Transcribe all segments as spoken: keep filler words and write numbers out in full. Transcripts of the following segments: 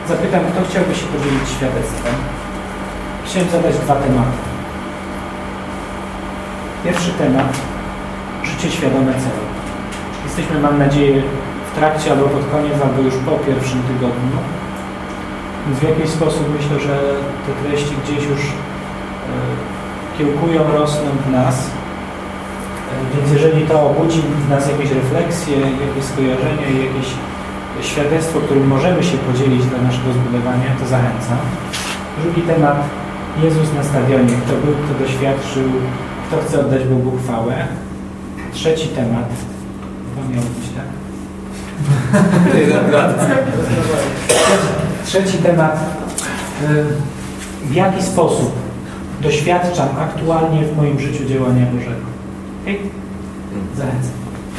zapytam, kto chciałby się podzielić świadectwem. Chciałem zadać dwa tematy. Pierwszy temat, życie świadome celu. Jesteśmy, mam nadzieję, w trakcie albo pod koniec, albo już po pierwszym tygodniu. Więc w jakiś sposób myślę, że te treści gdzieś już e, kiełkują, rosną w nas. E, więc jeżeli to obudzi w nas jakieś refleksje, jakieś skojarzenie, jakieś świadectwo, którym możemy się podzielić dla naszego zbudowania, to zachęcam. Drugi temat, Jezus na stadionie. Kto był, kto doświadczył, kto chce oddać Bogu chwałę. Trzeci temat, to miał być tak. Trzeci temat, w jaki sposób doświadczam aktualnie w moim życiu działania Bożego. Okay? Zachęcam.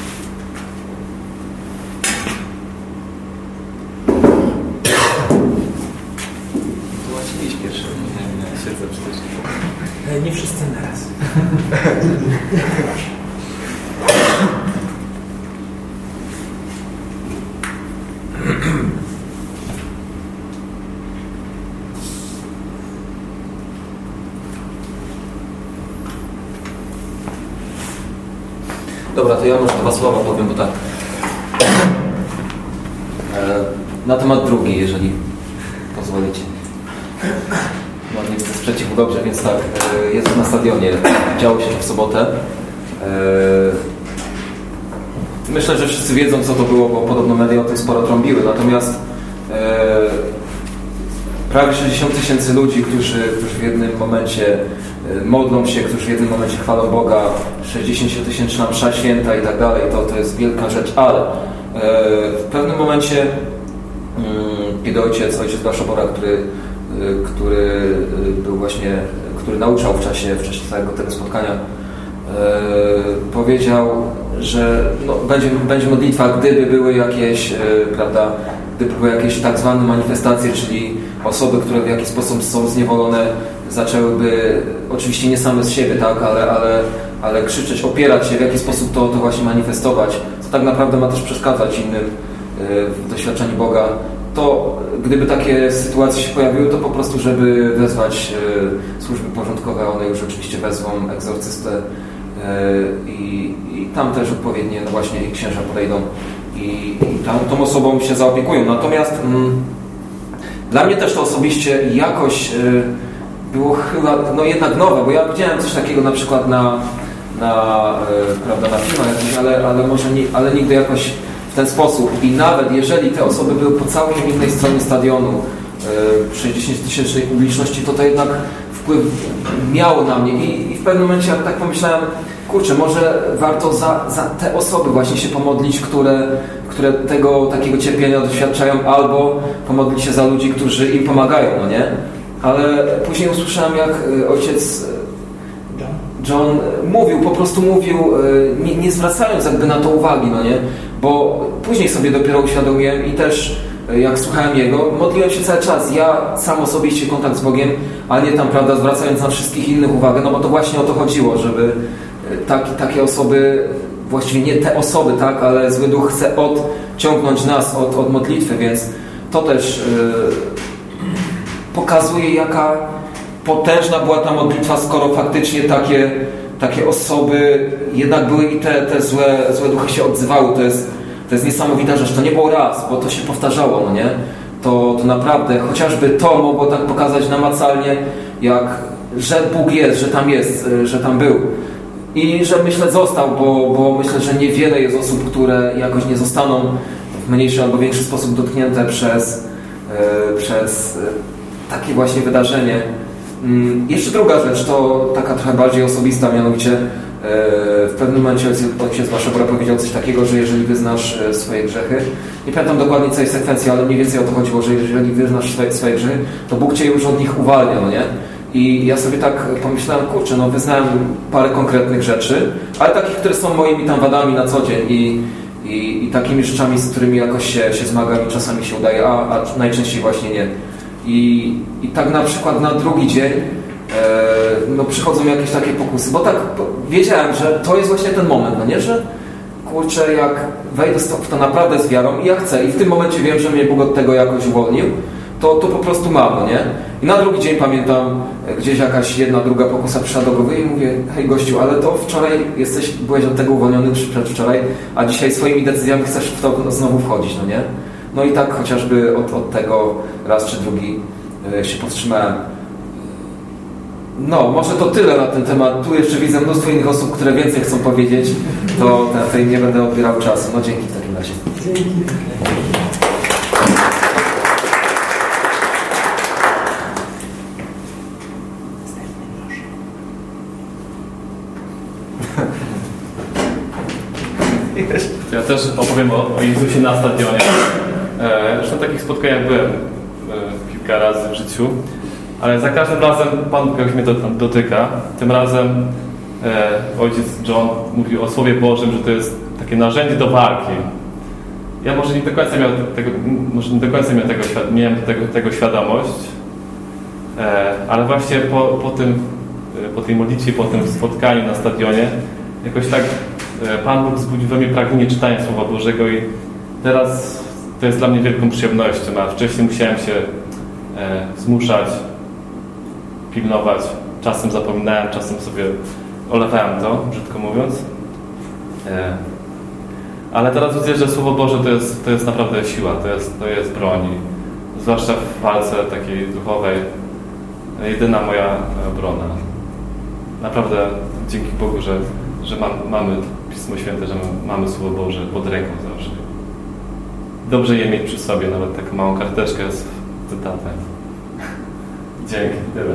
Tłumaczyliś pierwszy, nie wiem, jak siedzę przecież. Nie wszyscy naraz. Dobra, to ja może dwa słowa powiem, bo tak. Na temat drugi, jeżeli pozwolicie. No nie widzę sprzeciwu, dobrze, więc tak. Jezus na stadionie. Działo się to w sobotę. Myślę, że wszyscy wiedzą, co to było, bo podobno media o tym sporo trąbiły. Natomiast prawie sześćdziesiąt tysięcy ludzi, którzy, którzy w jednym momencie modlą się, którzy w jednym momencie chwalą Boga, sześćdziesięciotysięczna msza święta i tak dalej, to, to jest wielka rzecz, ale w pewnym momencie, kiedy ojciec, ojciec Blaszobora, który, który był właśnie, który nauczał w czasie, w czasie całego tego spotkania, powiedział, że no, będzie, będzie modlitwa, gdyby były jakieś, prawda, gdyby były jakieś tak zwane manifestacje, czyli osoby, które w jakiś sposób są zniewolone, zaczęłyby, oczywiście nie same z siebie, tak, ale, ale, ale krzyczeć, opierać się, w jaki sposób to, to właśnie manifestować, co tak naprawdę ma też przeszkadzać innym w doświadczeniu Boga, to gdyby takie sytuacje się pojawiły, to po prostu, żeby wezwać służby porządkowe, one już oczywiście wezwą egzorcystę i, i tam też odpowiednie, no właśnie, i księża podejdą i, i tam tą osobą się zaopiekują. Natomiast mm, dla mnie też to osobiście jakoś y, było chyba, no jednak nowe, bo ja widziałem coś takiego na przykład na, na, y, prawda, na filmach jakimś, ale, ale może nie, ale nigdy jakoś w ten sposób. I nawet jeżeli te osoby były po całej innej stronie stadionu, y, sześćdziesięciotysięcznej publiczności, to to jednak wpływ miało na mnie. I, i w pewnym momencie jak tak pomyślałem, kurczę, może warto za, za te osoby właśnie się pomodlić, które, które tego takiego cierpienia doświadczają, albo pomodlić się za ludzi, którzy im pomagają, no nie? Ale później usłyszałem, jak ojciec John mówił, po prostu mówił, nie, nie zwracając jakby na to uwagi, no nie? Bo później sobie dopiero uświadomiłem i też jak słuchałem jego, modliłem się cały czas. Ja sam osobiście kontakt z Bogiem, ale nie tam, prawda, zwracając na wszystkich innych uwagę, no bo to właśnie o to chodziło, żeby taki, takie osoby, właściwie nie te osoby, tak, ale zły duch chce odciągnąć nas od, od modlitwy, więc to też yy, pokazuje, jaka potężna była ta modlitwa, skoro faktycznie takie, takie osoby jednak były i te, te złe, złe duchy się odzywały. To jest, to jest niesamowita rzecz. To nie było raz, bo to się powtarzało, no nie? To, to naprawdę, chociażby to mogło tak pokazać namacalnie, jak, że Bóg jest, że tam jest, że tam był. I że myślę został, bo, bo myślę, że niewiele jest osób, które jakoś nie zostaną w mniejszy albo większy sposób dotknięte przez, yy, przez yy, takie właśnie wydarzenie. Yy, jeszcze druga rzecz, to taka trochę bardziej osobista, mianowicie yy, w pewnym momencie ojciec Blaszobora powiedział coś takiego, że jeżeli wyznasz yy, swoje grzechy, nie pamiętam dokładnie całej sekwencji, ale mniej więcej o to chodziło, że jeżeli wyznasz swoje, swoje grzechy, to Bóg Cię już od nich uwalnia, no nie? I ja sobie tak pomyślałem, kurczę, no wyznałem parę konkretnych rzeczy, ale takich, które są moimi tam wadami na co dzień i, i, i takimi rzeczami, z którymi jakoś się, się zmagam i czasami się udaje, a, a najczęściej właśnie nie. I, i tak na przykład na drugi dzień e, no przychodzą jakieś takie pokusy, bo tak bo wiedziałem, że to jest właśnie ten moment, no nie, że kurczę, jak wejdę w to naprawdę z wiarą i ja chcę i w tym momencie wiem, że mnie Bóg od tego jakoś uwolnił, to, to po prostu mało, nie? I na drugi dzień pamiętam, gdzieś jakaś jedna, druga pokusa przyszła do głowy i mówię, hej gościu, ale to wczoraj jesteś, byłeś od tego uwolniony przedwczoraj, a dzisiaj swoimi decyzjami chcesz w to znowu wchodzić, no nie? No i tak chociażby od, od tego raz czy drugi się powstrzymałem. No, może to tyle na ten temat. Tu jeszcze widzę mnóstwo innych osób, które więcej chcą powiedzieć, to tutaj nie będę odbierał czasu. No dzięki w takim razie. Dzięki. Ja też opowiem o, o Jezusie na stadionie. E, zresztą takich spotkaniach byłem e, kilka razy w życiu, ale za każdym razem Pan Bóg jakoś mnie do, dotyka. Tym razem e, ojciec John mówił o Słowie Bożym, że to jest takie narzędzie do walki. Ja może nie do końca miałem tego, może nie do końca miałem tego, miałem tego, tego świadomość, e, ale właśnie po, po, tym, po tej modlitwie, po tym spotkaniu na stadionie jakoś tak Pan Bóg wzbudził we mnie pragnienie czytania Słowa Bożego i teraz to jest dla mnie wielką przyjemnością, a wcześniej musiałem się e, zmuszać, pilnować, czasem zapominałem, czasem sobie olewałem to, brzydko mówiąc. E, ale teraz widzę, że Słowo Boże to jest, to jest naprawdę siła, to jest, to jest broń, zwłaszcza w walce takiej duchowej, jedyna moja obrona. Naprawdę dzięki Bogu, że, że mam, mamy Pismo Święte, że mamy Słowo Boże pod ręką zawsze. Dobrze je mieć przy sobie, nawet taką małą karteczkę z cytatem. Dzięki, tyle.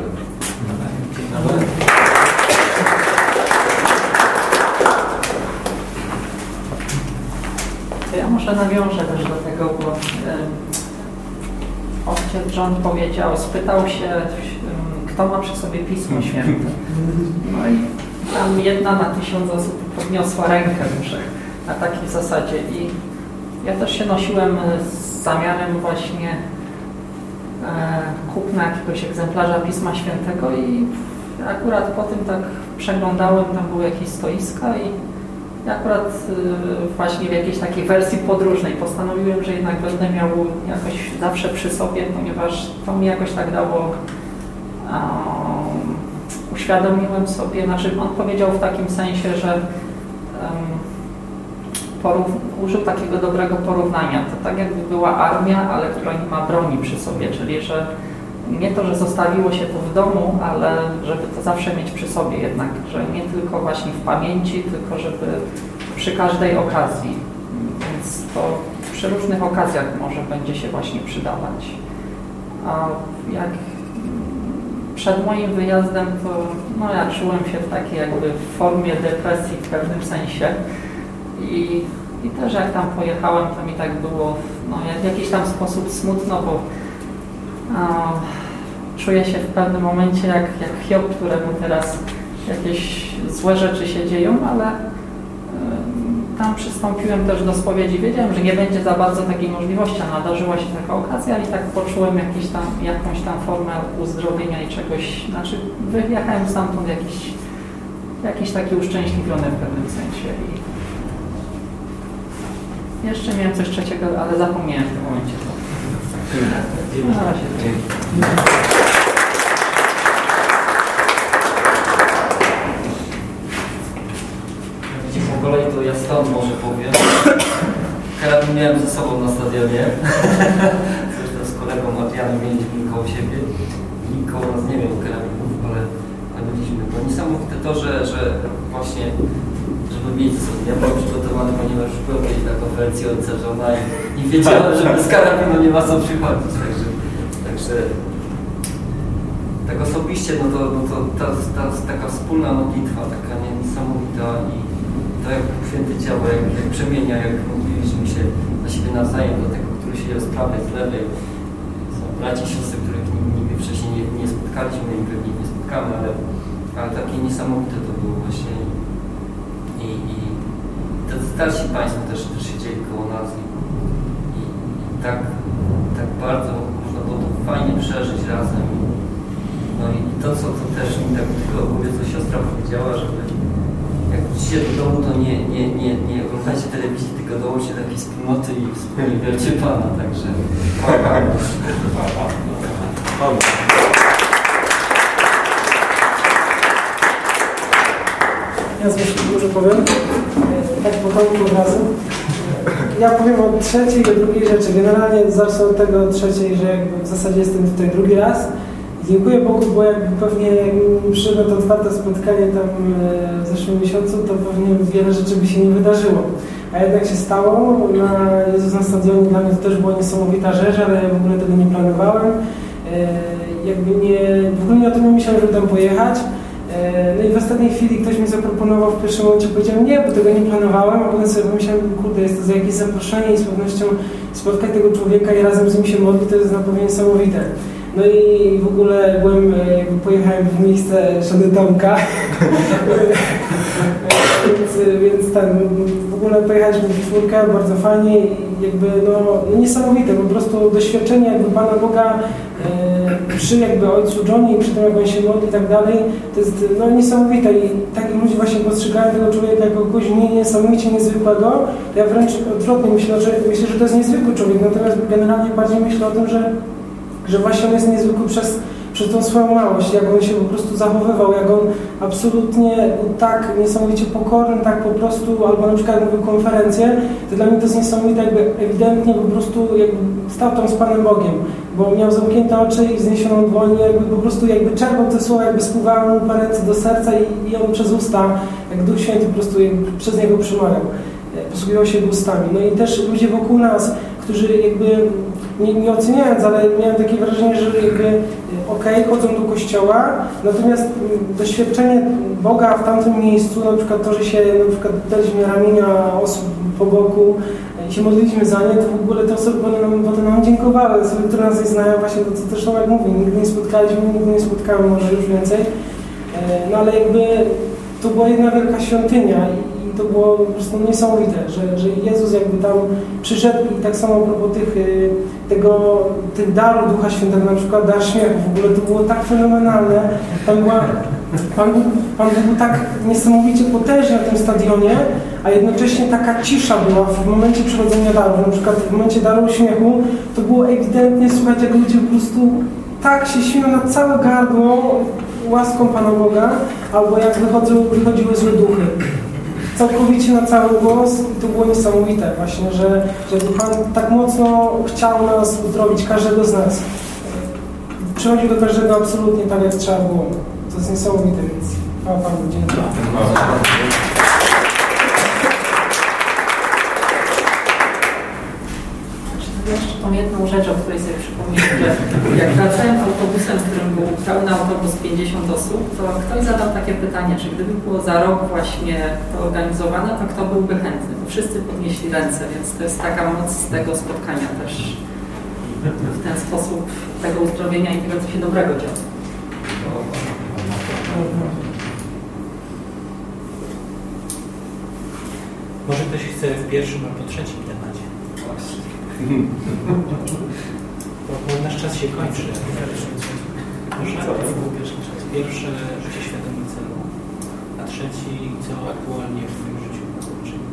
Ja może nawiążę też do tego, bo e, ojciec John powiedział, spytał się, e, kto ma przy sobie Pismo Święte. No i tam jedna na tysiąc osób podniosła rękę muszę, na takiej zasadzie. I ja też się nosiłem z zamiarem właśnie e, kupna jakiegoś egzemplarza Pisma Świętego i akurat po tym tak przeglądałem, tam były jakieś stoiska i akurat y, właśnie w jakiejś takiej wersji podróżnej postanowiłem, że jednak będę miał jakoś zawsze przy sobie, ponieważ to mi jakoś tak dało, um, uświadomiłem sobie, znaczy on powiedział w takim sensie, że um, porów, użył takiego dobrego porównania. To tak jakby była armia, ale która nie ma broni przy sobie, czyli że nie to, że zostawiło się to w domu, ale żeby to zawsze mieć przy sobie jednak, że nie tylko właśnie w pamięci, tylko żeby przy każdej okazji. Więc to przy różnych okazjach może będzie się właśnie przydawać. A jak przed moim wyjazdem, to no ja czułem się w takiej jakby formie depresji w pewnym sensie i, i też jak tam pojechałem, to mi tak było no, w jakiś tam sposób smutno, bo a, czuję się w pewnym momencie jak, jak Hiob, któremu teraz jakieś złe rzeczy się dzieją, ale y, tam przystąpiłem też do spowiedzi. Wiedziałem, że nie będzie za bardzo takiej możliwości, a nadarzyła się taka okazja i tak poczułem jakiś tam, jakąś tam formę uzdrowienia i czegoś, znaczy wyjechałem stamtąd jakiś, jakiś taki uszczęśliwiony w pewnym sensie. I jeszcze miałem coś trzeciego, ale zapomniałem w tym momencie. Na razie. Widzicie, po kolei to ja stąd może powiem. Karabin miałem ze sobą na stadionie. Zresztą z kolegą Adrianem mieliśmy koło siebie. Nikt koło nas nie miał karabinów, ale, ale byliśmy. Bo niesamowite to, że, że właśnie żeby mieć ze sobą. Ja byłem przygotowany, ponieważ już byłem kiedyś na konferencji od Johna i nie wiedziałem, że bez karabinu nie ma co przychodzić. Także, także tak osobiście, no to, no to ta, ta, taka wspólna modlitwa, taka niesamowita i to jak Święty Ciało, jak, jak przemienia, jak mówiliśmy się na siebie nawzajem, do tego, który się z prawej, z lewej. Są braci i siostry, których nigdy wcześniej nie, nie spotkaliśmy i pewnie nie spotkamy, ale, ale takie niesamowite to było właśnie. I, i te starsi Państwo też, też siedzieli koło nas i, i, i tak, tak bardzo można było to fajnie przeżyć razem. No i to, co to też mi tak tylko mówię, co siostra powiedziała, żeby jak wrócicie do domu, to nie, nie, nie, nie oglądajcie telewizji, tylko dołączcie do jakiejś wspólnoty i wspólnie wielcie Pana, także... Ja z może powiem, tak po końcu od razu. Ja powiem o trzeciej i drugiej rzeczy. Generalnie zacznę od tego trzeciej, że jakby w zasadzie jestem tutaj drugi raz. Dziękuję Bogu, bo jakby pewnie jakbym przyszedł to otwarte spotkanie tam w zeszłym miesiącu, to pewnie wiele rzeczy by się nie wydarzyło. A jednak się stało. Na Jezus na stadionie dla mnie to też była niesamowita rzecz, ale ja w ogóle tego nie planowałem. Jakby nie, w ogóle nie o tym nie myślałem, żeby tam pojechać. No i w ostatniej chwili ktoś mi zaproponował, w pierwszym momencie powiedziałem nie, bo tego nie planowałem, a potem sobie pomyślałem, kurde, jest to za jakieś zaproszenie i z pewnością spotkać tego człowieka i razem z nim się modlić, to jest na pewno niesamowite. No i w ogóle byłem, jakby pojechałem w miejsce żony Tomka, więc, więc tak, w ogóle pojechaliśmy w czwórkę, bardzo fajnie i jakby no, no niesamowite, po prostu doświadczenie jakby Pana Boga e, przy jakby Ojcu Johnie i przy tym jak On się modli i tak dalej, to jest no niesamowite i takich ludzi właśnie postrzegają tego człowieka jako kogoś nie, niesamowicie niezwykłego. Ja wręcz odwrotnie myślę, że myślę, że to jest niezwykły człowiek, natomiast generalnie bardziej myślę o tym, że że właśnie on jest niezwykły przez, przez tą swoją małość, jak on się po prostu zachowywał, jak on absolutnie był tak niesamowicie pokorny, tak po prostu, albo na przykład jak mówił konferencję, to dla mnie to jest niesamowite, jakby ewidentnie po prostu jakby stał tam z Panem Bogiem, bo miał zamknięte oczy i wzniesioną dłoń, jakby po prostu jakby czerpał te słowa, jakby spływały mu parę ręce do serca i, i on przez usta, jak Duch Święty po prostu jakby przez niego przemawiał, posługiwał się ustami. No i też ludzie wokół nas, którzy jakby Nie, nie oceniając, ale miałem takie wrażenie, że jakby okej, okay, chodzą do kościoła, natomiast doświadczenie Boga w tamtym miejscu, na przykład to, że się na przykład daliśmy ramienia osób po boku i się modliliśmy za nie, to w ogóle te osoby nam, potem nam dziękowały, osoby, które nas nie znają, właśnie to, co też Tomek mówi, nigdy nie spotkaliśmy, nigdy nie spotkałem, może już więcej, no ale jakby to była jedna wielka świątynia i to było po prostu niesamowite, że, że Jezus jakby tam przyszedł i tak samo a propos tych, tego, tych darów Ducha Świętego, na przykład dar śmiechu, w ogóle to było tak fenomenalne, tam była, Pan, Pan był tak niesamowicie potężny na tym stadionie, a jednocześnie taka cisza była w momencie przychodzenia darów, na przykład w momencie daru śmiechu, to było ewidentnie słuchać, jak ludzie po prostu tak się śmieją na całe gardło łaską Pana Boga, albo jak wychodzą, wychodziły złe duchy. Całkowicie na cały głos i to było niesamowite właśnie, że, że Pan tak mocno chciał nas uzdrowić, każdego z nas. Przychodził do każdego absolutnie tak, jak trzeba było. To jest niesamowite, więc chwała Panu, dziękuję. Jeszcze tą jedną rzecz, o której sobie przypomniałem, że jak wracałem autobusem, w którym był pełny autobus pięćdziesiąt osób, to ktoś zadał takie pytanie, czy gdyby było za rok właśnie to organizowane, to kto byłby chętny? Bo wszyscy podnieśli ręce, więc to jest taka moc tego spotkania też w ten sposób, tego uzdrowienia i tego, co się dobrego dzieje. Może ktoś chce w pierwszym albo trzecim temacie. Bo, bo nasz czas się kończy. Może pierwsze życie świadome celu, a trzeci co aktualnie w Twoim życiu czyni.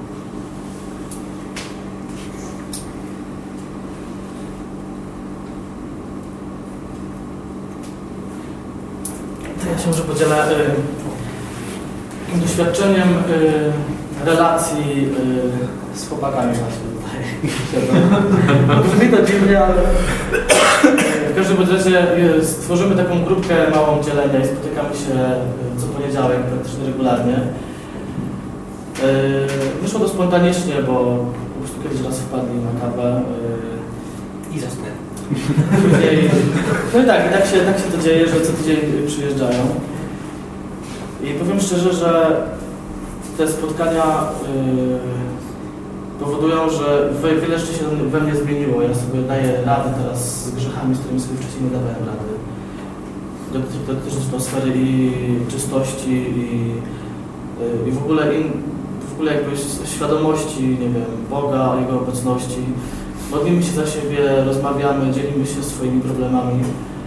To ja się może podzielę y, takim doświadczeniem y, relacji y, z chłopakami właśnie tutaj. Brzmi to dziwnie, ale w każdym razie stworzymy taką grupkę małą dzielenia i spotykamy się co poniedziałek praktycznie regularnie. Wyszło to spontanicznie, bo po prostu kiedyś raz wpadli na kawę i zasnęli. No i tak, i tak się, tak się to dzieje, że co tydzień przyjeżdżają. I powiem szczerze, że te spotkania yy, powodują, że wiele rzeczy się we mnie zmieniło. Ja sobie daję radę teraz z grzechami, z którymi sobie wcześniej nie dawałem rady. Dotyczy to sfery i czystości i, yy, i w ogóle, in, w ogóle jakby świadomości, nie wiem, Boga, Jego obecności. Modlimy się za siebie, rozmawiamy, dzielimy się swoimi problemami.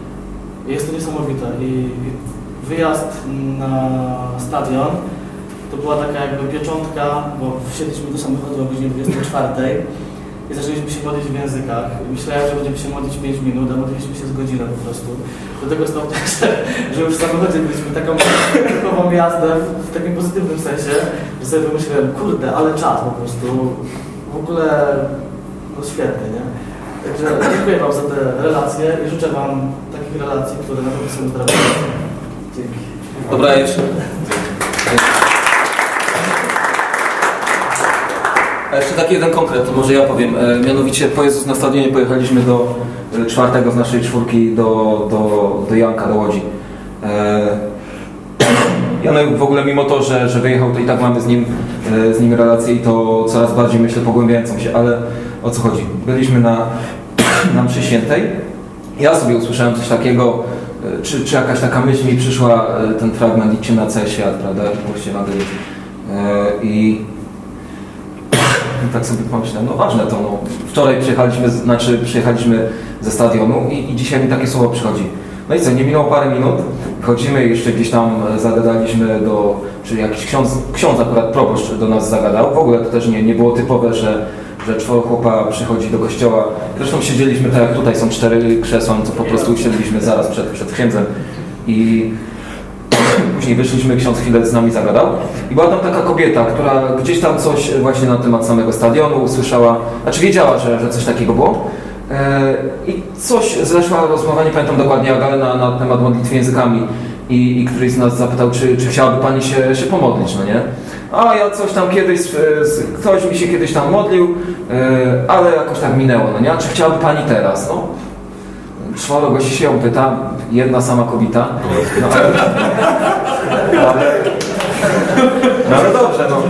Jest to niesamowite i wyjazd na stadion to była taka jakby pieczątka, bo wsiedliśmy do samochodu o godzinie dwudziestej czwartej i zaczęliśmy się modlić w językach. Myślałem, że będziemy się modlić pięć minut, a modliliśmy się z godzinę po prostu. Do tego stopnia, że, że już w samochodzie byliśmy taką typową jazdę w takim pozytywnym sensie, że sobie pomyślałem, kurde, ale czas po prostu. W ogóle no świetnie, nie? Także dziękuję Wam za te relacje i życzę Wam takich relacji, które na pewno są zdrowe. Dzięki. Dobra, jeszcze. A jeszcze taki jeden konkret, może ja powiem. E, mianowicie po Jezus na stadionie pojechaliśmy do e, czwartego z naszej czwórki do, do, do Janka, do Łodzi. E, Janek w ogóle mimo to, że, że wyjechał, to i tak mamy z nim, e, z nim relację i to coraz bardziej, myślę, pogłębiającą się, ale o co chodzi? Byliśmy na, na mszy świętej. Ja sobie usłyszałem coś takiego, e, czy, czy jakaś taka myśl mi przyszła, e, ten fragment idźcie na cały świat, prawda? Właśnie Ewangelii. E, I I tak sobie pomyślałem, no ważne to, no. Wczoraj przyjechaliśmy, znaczy przyjechaliśmy ze stadionu i, i dzisiaj mi takie słowo przychodzi. No i co, nie minęło parę minut, chodzimy jeszcze gdzieś tam zagadaliśmy do, czy jakiś ksiądz, ksiądz akurat proboszcz do nas zagadał. W ogóle to też nie, nie było typowe, że, że czworo chłopa przychodzi do kościoła. Zresztą siedzieliśmy tak jak tutaj, są cztery krzesła, no to po prostu usiedliśmy zaraz przed, przed księdzem. I później wyszliśmy, ksiądz chwilę z nami zagadał i była tam taka kobieta, która gdzieś tam coś właśnie na temat samego stadionu usłyszała, znaczy wiedziała, że, że coś takiego było e, i coś zeszła rozmowa, nie pamiętam dokładnie, ale na, na temat modlitwy językami i, i któryś z nas zapytał, czy, czy chciałaby pani się, się pomodlić, no nie? A ja coś tam kiedyś, ktoś mi się kiedyś tam modlił, e, ale jakoś tak minęło, no nie? A czy chciałaby pani teraz? No. Czworo gości się ją pyta, jedna sama kobieta. No ale, ale, no ale dobrze, no.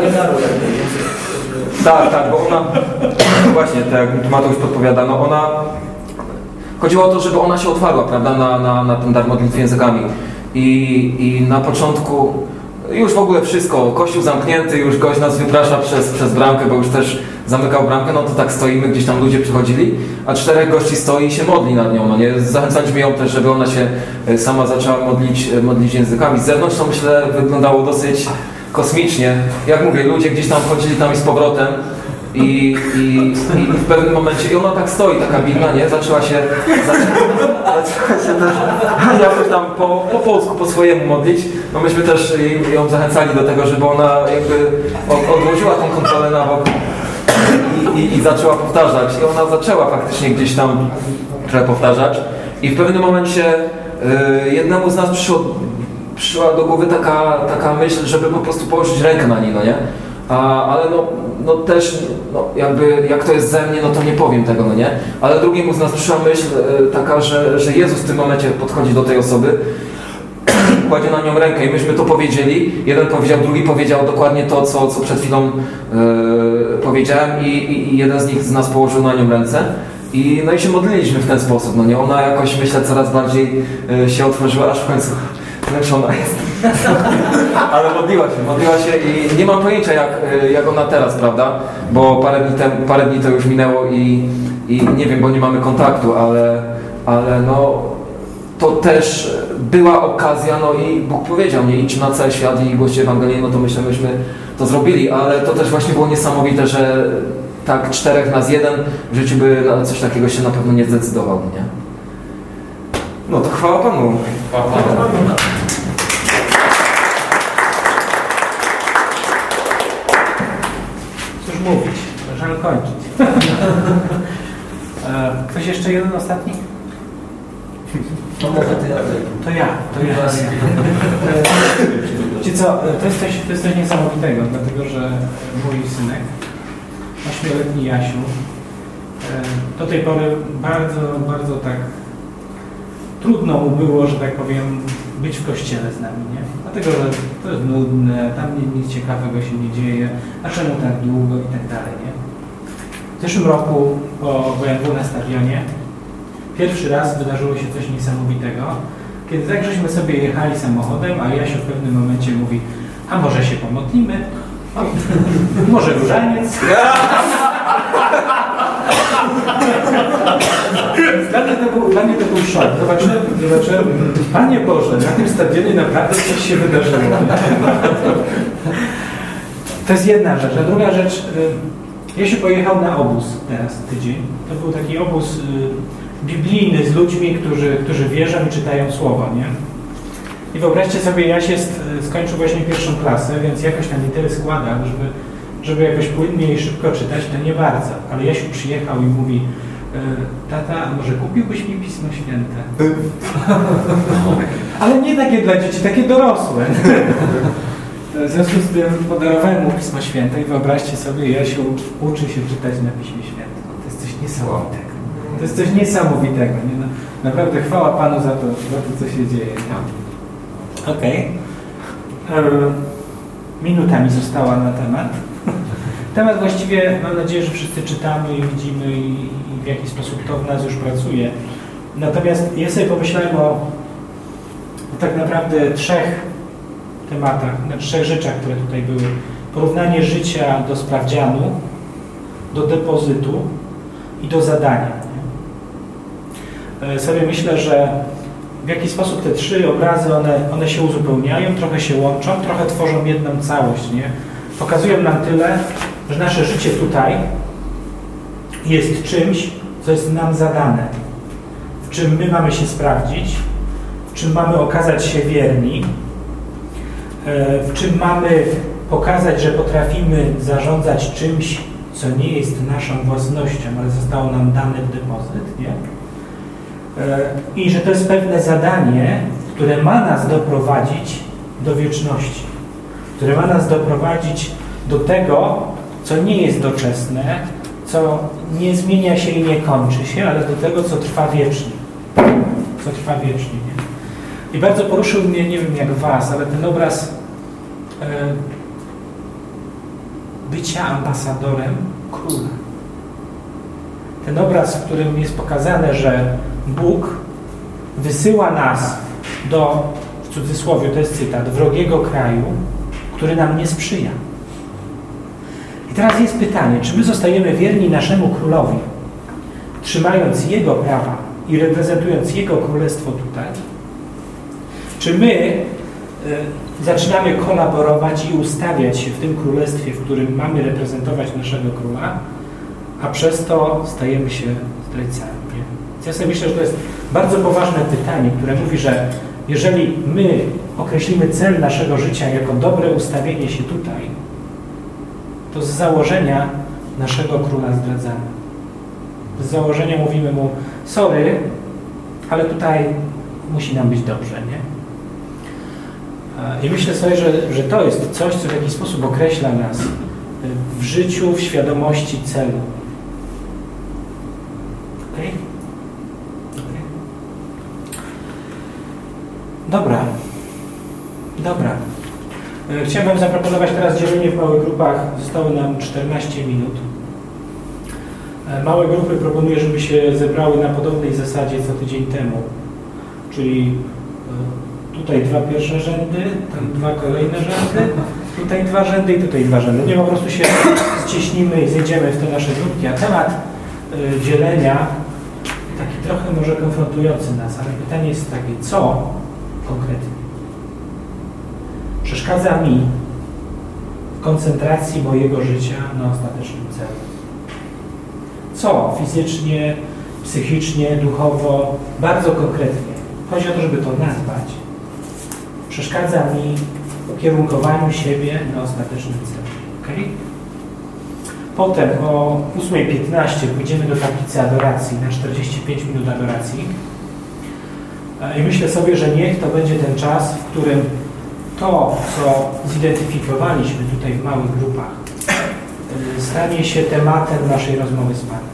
Tak, tak, bo ona, właśnie, tak jak Mateusz podpowiada, no ona, chodziło o to, żeby ona się otwarła, prawda, na, na, na ten dar modlitwy językami. I, I na początku już w ogóle wszystko, kościół zamknięty, już gość nas wyprasza przez, przez bramkę, bo już też zamykał bramkę, no to tak stoimy, gdzieś tam ludzie przychodzili, a czterech gości stoi i się modli nad nią, no nie? Zachęcaliśmy ją też, żeby ona się sama zaczęła modlić, modlić językami. Z zewnątrz to myślę wyglądało dosyć kosmicznie. Jak mówię, ludzie gdzieś tam chodzili tam i z powrotem i, i, i w pewnym momencie, i ona tak stoi, taka biblia, nie? Zaczęła się, zaczęła, zaczęła się też jakoś tam po, po polsku, po swojemu modlić. No myśmy też ją zachęcali do tego, żeby ona jakby odłożyła tą kontrolę na bok i, i, i zaczęła powtarzać. I ona zaczęła faktycznie gdzieś tam trochę powtarzać. I w pewnym momencie y, jednemu z nas przyszło, przyszła do głowy taka, taka myśl, żeby po prostu położyć rękę na niej, no nie? A, ale no, no też, no jakby jak to jest ze mnie, no to nie powiem tego, no nie? Ale drugiemu z nas przyszła myśl y, taka, że, że Jezus w tym momencie podchodzi do tej osoby, kładzie na nią rękę i myśmy to powiedzieli. Jeden powiedział, drugi powiedział dokładnie to, co, co przed chwilą yy, powiedziałem i, i, i jeden z nich z nas położył na nią ręce. I, no i się modliliśmy w ten sposób, no nie? Ona jakoś, myślę, coraz bardziej yy, się otworzyła, aż w końcu zmęczona jest. Ale modliła się, modliła się i nie mam pojęcia jak, jak ona teraz, prawda? Bo parę dni, tem, parę dni to już minęło i, i nie wiem, bo nie mamy kontaktu, ale, ale no to też była okazja, no i Bóg powiedział, nie idź na cały świat i głoście Ewangelię, no to myślę, myśmy to zrobili, ale to też właśnie było niesamowite, że tak czterech nas jeden w życiu by na coś takiego się na pewno nie zdecydował, nie? No to chwała Panu. Chwała Panu. Cóż mówić, żal kończyć. Ktoś jeszcze jeden ostatni? No może ty, ja To ja, to ja. Wiecie co, to jest, coś, to jest coś niesamowitego, dlatego że mój synek, ośmioletni Jasiu, do tej pory bardzo, bardzo tak trudno mu było, że tak powiem, być w kościele z nami, nie? Dlatego, że to jest nudne, tam nic ciekawego się nie dzieje, a czemu tak długo i tak dalej, nie? W zeszłym roku po W M W na stadionie pierwszy raz wydarzyło się coś niesamowitego, kiedy tak żeśmy sobie jechali samochodem, a Jasiu w pewnym momencie mówi, a może się pomodlimy? Może różaniec? Dla mnie, to był, dla mnie to był szok. Zobaczyłem, zobaczyłem, Panie Boże, na tym stadionie naprawdę coś się wydarzyło. To jest jedna rzecz. A druga rzecz, Jasiu pojechał na obóz teraz tydzień. To był taki obóz biblijny z ludźmi, którzy, którzy wierzą i czytają słowa, nie? I wyobraźcie sobie, Jaś jest, skończył właśnie pierwszą klasę, więc jakoś tam nie tyle składa, żeby, żeby jakoś płynnie i szybko czytać, to nie bardzo. Ale Jasiu przyjechał i mówi: tata, a może kupiłbyś mi Pismo Święte? Ale nie takie dla dzieci, takie dorosłe. W związku z tym podarowałem mu Pismo Święte i wyobraźcie sobie, Jasiu uczy się czytać na Piśmie Świętym. To jest coś niesamowitego. To jest coś niesamowitego. Nie? No, naprawdę chwała Panu za to, za to, co się dzieje. Okej. Okay. Minuta mi została na temat. Temat właściwie, mam nadzieję, że wszyscy czytamy i widzimy i, i w jaki sposób to w nas już pracuje. Natomiast ja sobie pomyślałem o, o tak naprawdę trzech tematach, na trzech rzeczach, które tutaj były. Porównanie życia do sprawdzianu, do depozytu i do zadania. Nie? Sobie myślę, że w jaki sposób te trzy obrazy, one, one się uzupełniają, trochę się łączą, trochę tworzą jedną całość. Nie? Pokazują nam tyle, że nasze życie tutaj jest czymś, co jest nam zadane, w czym my mamy się sprawdzić, w czym mamy okazać się wierni, w czym mamy pokazać, że potrafimy zarządzać czymś, co nie jest naszą własnością, ale zostało nam dane w depozyt, nie? I że to jest pewne zadanie, które ma nas doprowadzić do wieczności, które ma nas doprowadzić do tego, co nie jest doczesne, co nie zmienia się i nie kończy się, ale do tego, co trwa wiecznie. Co trwa wiecznie, nie? I bardzo poruszył mnie, nie wiem jak was, ale ten obraz e, bycia ambasadorem króla. Ten obraz, w którym jest pokazane, że Bóg wysyła nas do, w cudzysłowie, to jest cytat, wrogiego kraju, który nam nie sprzyja. I teraz jest pytanie, czy my zostajemy wierni naszemu królowi, trzymając jego prawa i reprezentując jego królestwo tutaj? Czy my y, zaczynamy kolaborować i ustawiać się w tym królestwie, w którym mamy reprezentować naszego króla, a przez to stajemy się zdrajcami? Nie? Ja sobie myślę, że to jest bardzo poważne pytanie, które mówi, że jeżeli my określimy cel naszego życia jako dobre ustawienie się tutaj, to z założenia naszego króla zdradzamy. Z założenia mówimy mu: sorry, ale tutaj musi nam być dobrze, nie? I myślę sobie, że, że to jest coś, co w jakiś sposób określa nas w życiu, w świadomości celu. Okej? Okay? Okay. Dobra. Dobra. Chciałem wam zaproponować teraz dzielenie w małych grupach. Zostało nam czternaście minut. Małe grupy proponuję, żeby się zebrały na podobnej zasadzie co tydzień temu. Czyli tutaj dwa pierwsze rzędy, tam dwa kolejne rzędy, tutaj dwa rzędy i tutaj dwa rzędy. Nie, po prostu się ścieśnimy i zjedziemy w te nasze grupki. A temat y, dzielenia taki trochę może konfrontujący nas, ale pytanie jest takie, co konkretnie przeszkadza mi w koncentracji mojego życia na ostatecznym celu? Co fizycznie, psychicznie, duchowo, bardzo konkretnie, chodzi o to, żeby to nazwać, przeszkadza mi w ukierunkowaniu siebie na ostateczny cel. Okay? Potem o ósma piętnaście pójdziemy do tablicy adoracji, na czterdzieści pięć minut adoracji. I myślę sobie, że niech to będzie ten czas, w którym to, co zidentyfikowaliśmy tutaj w małych grupach, stanie się tematem naszej rozmowy z Panem.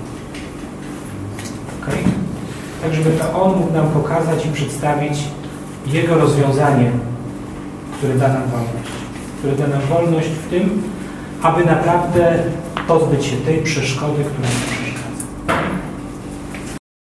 Okay? Tak, żeby to On mógł nam pokazać i przedstawić Jego rozwiązanie, które da nam wolność. Które da nam wolność w tym, aby naprawdę pozbyć się tej przeszkody, która nam przyszła.